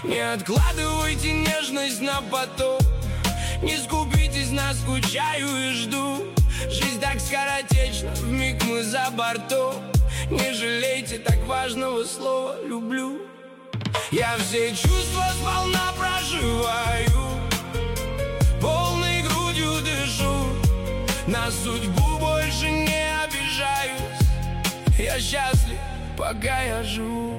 Не откладывайте нежность на потом, не сгубитесь на скучаю и жду. Жизнь так скоротечна, вмиг мы за бортом. Не жалейте так важного слова «люблю». Я все чувства сполна проживаю, полной грудью дышу, на судьбу больше не обижаюсь. Я счастлив, пока я живу.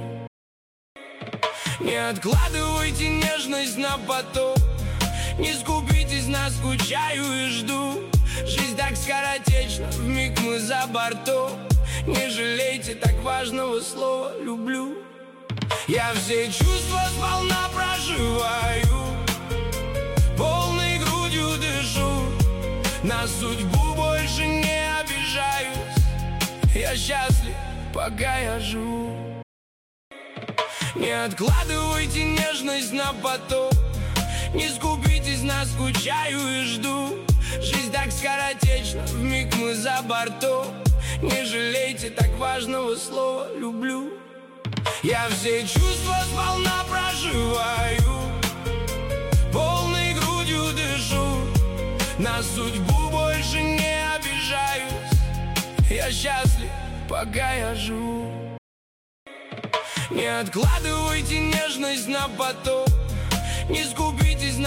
Не откладывайте нежность на потом, не сгубитесь на скучаю и жду. Жизнь так скоротечна, вмиг мы за бортом. Не жалейте так важного слова «люблю». Я все чувства сполна проживаю, полной грудью дышу, на судьбу больше не обижаюсь. Я счастлив, пока я живу. Не откладывайте нежность на потом, не сгубитесь на скучаю и жду. Жизнь так скоротечна, вмиг мы за бортом. Не жалейте так важного слова «люблю». Я все чувства сполна проживаю, полной грудью дышу, на судьбу больше не обижаюсь. Я счастлив, пока я живу. Не откладывайте нежность на потом, не сгубитесь на